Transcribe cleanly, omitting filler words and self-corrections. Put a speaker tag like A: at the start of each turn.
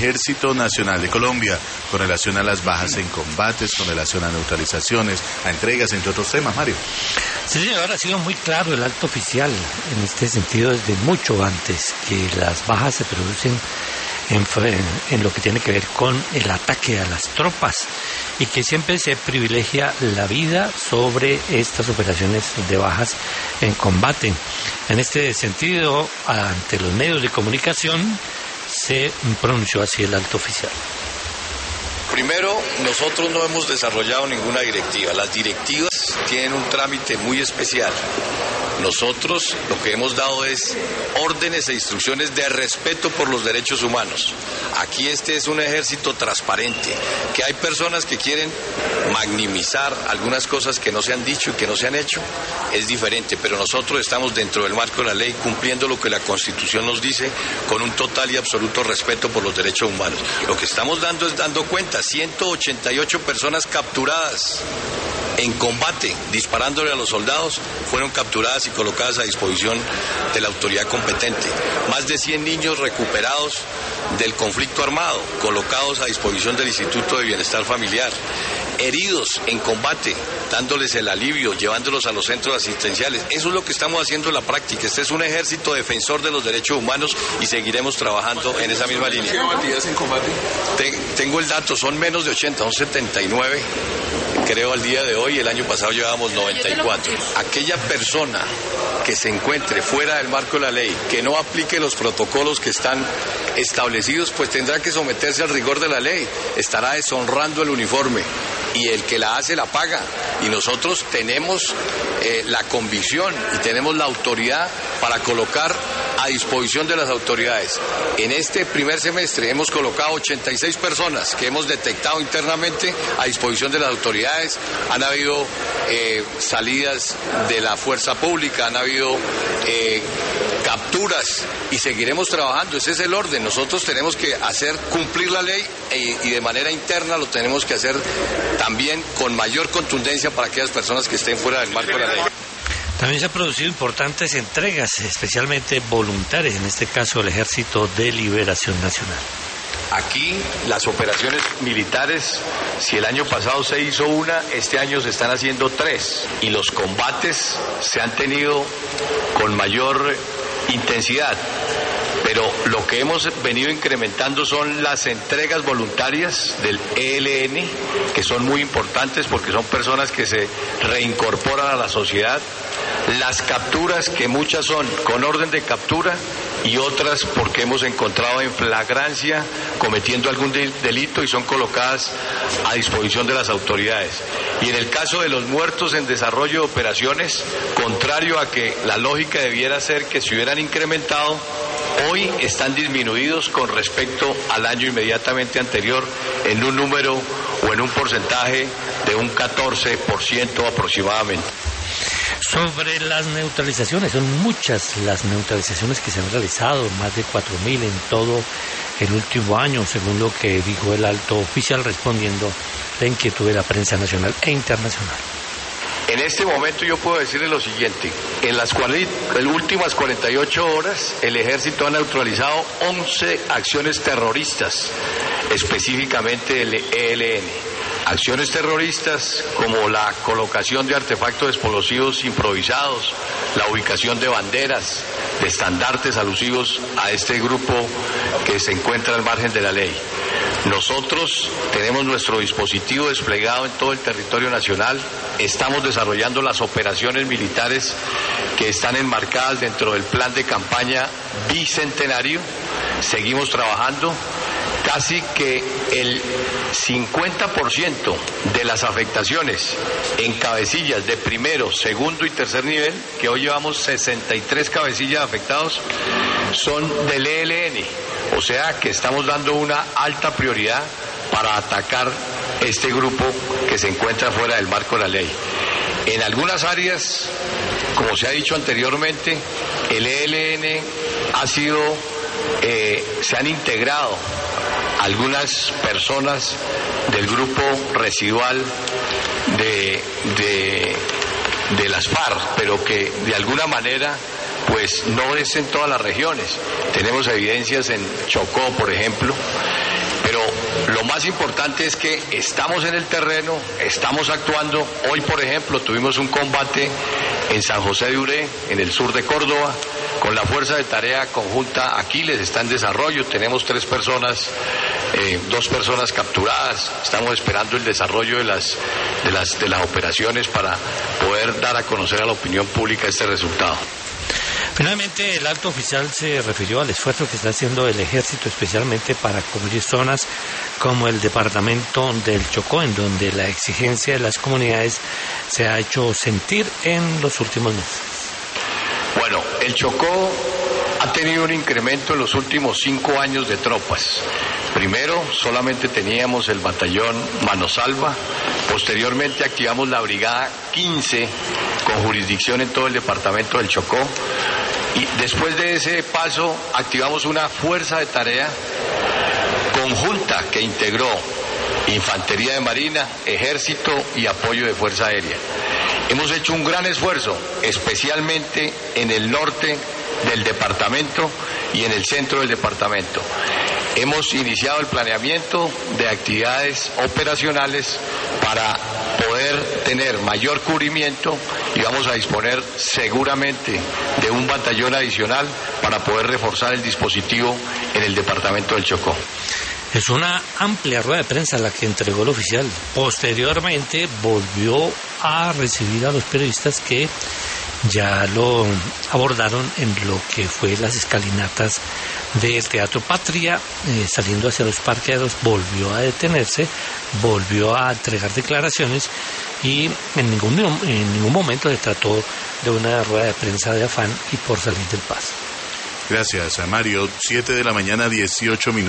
A: Ejército Nacional de Colombia, con relación a las bajas en combates, con relación a neutralizaciones, a entregas, entre otros temas, Mario.
B: Sí, señor, ha sido muy claro el alto oficial en este sentido desde mucho antes, que las bajas se producen en lo que tiene que ver con el ataque a las tropas y que siempre se privilegia la vida sobre estas operaciones de bajas en combate. En este sentido, ante los medios de comunicación, se pronunció así el alto oficial.
C: Primero, nosotros no hemos desarrollado ninguna directiva. Las directivas tienen un trámite muy especial. Nosotros lo que hemos dado es órdenes e instrucciones de respeto por los derechos humanos. Aquí este es un ejército transparente, que hay personas que quieren magnimizar algunas cosas que no se han dicho y que no se han hecho, es diferente, pero nosotros estamos dentro del marco de la ley, cumpliendo lo que la Constitución nos dice, con un total y absoluto respeto por los derechos humanos. Lo que estamos dando es dando cuenta, 188 personas capturadas en combate, disparándole a los soldados, fueron capturadas y colocadas a disposición de la autoridad competente. Más de 100 niños recuperados del conflicto armado, colocados a disposición del Instituto de Bienestar Familiar. Heridos en combate, dándoles el alivio, llevándolos a los centros asistenciales. Eso es lo que estamos haciendo en la práctica. Este es un ejército defensor de los derechos humanos y seguiremos trabajando en esa misma línea.
D: ¿Qué batallas en combate?
C: Tengo el dato, son menos de 80, son 79. Creo al día de hoy, el año pasado llevábamos 94. Aquella persona que se encuentre fuera del marco de la ley, que no aplique los protocolos que están establecidos, pues tendrá que someterse al rigor de la ley, estará deshonrando el uniforme y el que la hace la paga. Y nosotros tenemos la convicción y tenemos la autoridad para colocar a disposición de las autoridades. En este primer semestre hemos colocado 86 personas que hemos detectado internamente a disposición de las autoridades. Han habido salidas de la fuerza pública, han habido capturas y seguiremos trabajando. Ese es el orden. Nosotros tenemos que hacer cumplir la ley y de manera interna lo tenemos que hacer también con mayor contundencia para aquellas personas que estén fuera del marco de la ley.
B: También se han producido importantes entregas, especialmente voluntarias, en este caso el Ejército de Liberación Nacional.
C: Aquí las operaciones militares, si el año pasado se hizo una, este año se están haciendo 3 y los combates se han tenido con mayor intensidad. Pero lo que hemos venido incrementando son las entregas voluntarias del ELN, que son muy importantes porque son personas que se reincorporan a la sociedad. Las capturas, que muchas son con orden de captura y otras porque hemos encontrado en flagrancia cometiendo algún delito y son colocadas a disposición de las autoridades. Y en el caso de los muertos en desarrollo de operaciones, contrario a que la lógica debiera ser que se hubieran incrementado, hoy están disminuidos con respecto al año inmediatamente anterior en un número o en un porcentaje de un 14% aproximadamente.
B: Sobre las neutralizaciones, son muchas las neutralizaciones que se han realizado, más de 4.000 en todo el último año, según lo que dijo el alto oficial respondiendo la inquietud de la prensa nacional e internacional.
C: En este momento yo puedo decirle lo siguiente: en las últimas 48 horas el ejército ha neutralizado 11 acciones terroristas, específicamente el ELN. Acciones terroristas como la colocación de artefactos explosivos improvisados, la ubicación de banderas, de estandartes alusivos a este grupo que se encuentra al margen de la ley. Nosotros tenemos nuestro dispositivo desplegado en todo el territorio nacional, estamos desarrollando las operaciones militares que están enmarcadas dentro del plan de campaña bicentenario, seguimos trabajando. Casi que el 50% de las afectaciones en cabecillas de primero, segundo y tercer nivel, que hoy llevamos 63 cabecillas afectados, son del ELN. O sea que estamos dando una alta prioridad para atacar este grupo que se encuentra fuera del marco de la ley. En algunas áreas, como se ha dicho anteriormente, el ELN ha sido, se han integrado algunas personas del grupo residual de las FARC, pero que de alguna manera pues no es en todas las regiones. Tenemos evidencias en Chocó, por ejemplo, más importante es que estamos en el terreno, estamos actuando. Hoy, por ejemplo, tuvimos un combate en San José de Uré, en el sur de Córdoba, con la Fuerza de Tarea Conjunta Aquiles. Está en desarrollo, tenemos 2 personas capturadas. Estamos esperando el desarrollo de las operaciones para poder dar a conocer a la opinión pública este resultado.
B: Finalmente, el alto oficial se refirió al esfuerzo que está haciendo el ejército, especialmente para cubrir zonas como el departamento del Chocó, en donde la exigencia de las comunidades se ha hecho sentir en los últimos meses.
C: Bueno, el Chocó ha tenido un incremento en los últimos 5 años de tropas. Primero, solamente teníamos el batallón Manosalva. Posteriormente, activamos la Brigada 15 con jurisdicción en todo el departamento del Chocó. Y después de ese paso, activamos una fuerza de tarea conjunta que integró Infantería de Marina, Ejército y apoyo de Fuerza Aérea. Hemos hecho un gran esfuerzo, especialmente en el norte del departamento y en el centro del departamento. Hemos iniciado el planeamiento de actividades operacionales para poder tener mayor cubrimiento y vamos a disponer seguramente de un batallón adicional para poder reforzar el dispositivo en el departamento del Chocó.
B: Es una amplia rueda de prensa la que entregó el oficial. Posteriormente volvió a recibir a los periodistas que ya lo abordaron en lo que fue las escalinatas del Teatro Patria, saliendo hacia los parqueaderos, volvió a detenerse, volvió a entregar declaraciones y en ningún momento se trató de una rueda de prensa de afán y por salir del paso.
A: Gracias a Mario. 7 de la mañana, 18 minutos.